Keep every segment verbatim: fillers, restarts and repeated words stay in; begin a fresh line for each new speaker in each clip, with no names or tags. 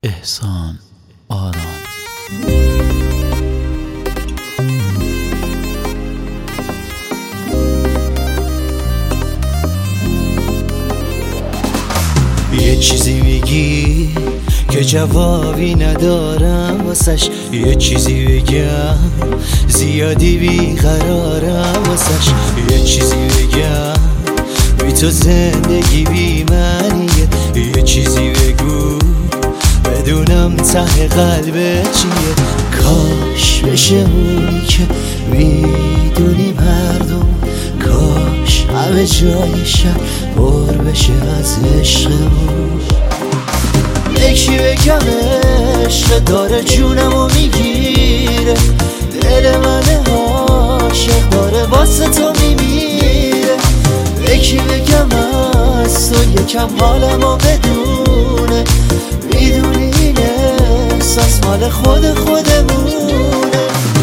احسان آران.
یه چیزی میگی که جوابی ندارم واسش، یه چیزی بگم زیادی بیقرارم واسش، یه چیزی بگم بی تو زندگی بی معنیه، یه چیزی بگو بدونم ته قلبه چیه. کاش بشه اونی که میدونی مردم، کاش همه جای شب پر بشه از عشقمون. یکی بگم عشق داره جونمو میگیره، دل من عاشق داره واسه تو میمیره. یکی بگم از تو یکم حالمو بدونه، میدونی این احساس مال خود خودمونه.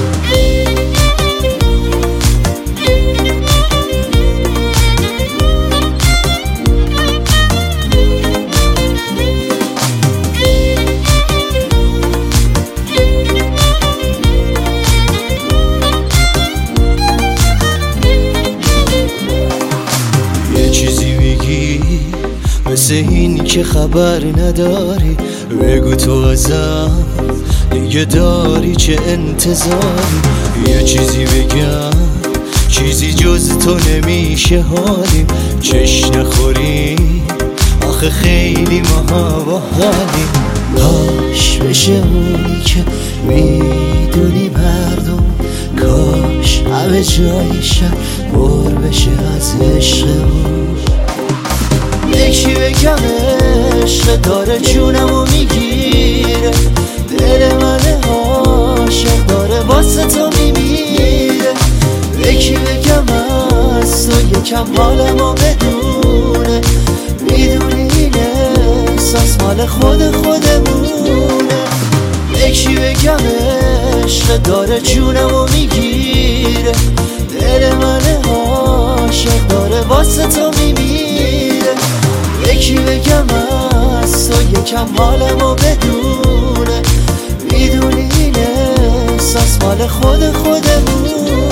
مثل این که خبر نداری، بگو تو ازم دیگه داری چه انتظاری. یه چیزی بگم چیزی جز تو نمیشه حالیم، چش نخوری آخه خیلی ماها با حالیم. کاش بشه اونی که میدونی مردم، کاش همه جای شب پر بشه از عشقمون. یکی بگم عشق داره جونمو میگیره، دل من عاشق داره واسه تو میمیره. یکی بگم از تو یکم حالمو بدونه، میدونی این احساس مال خود خودمونه. یکی بگم عشق داره جونمو میگیره، دل من عاشق داره واسه تو میمیره. یکی بگم از تو یکم حالمو بدونه، میدونی این احساس مال خود خودمون.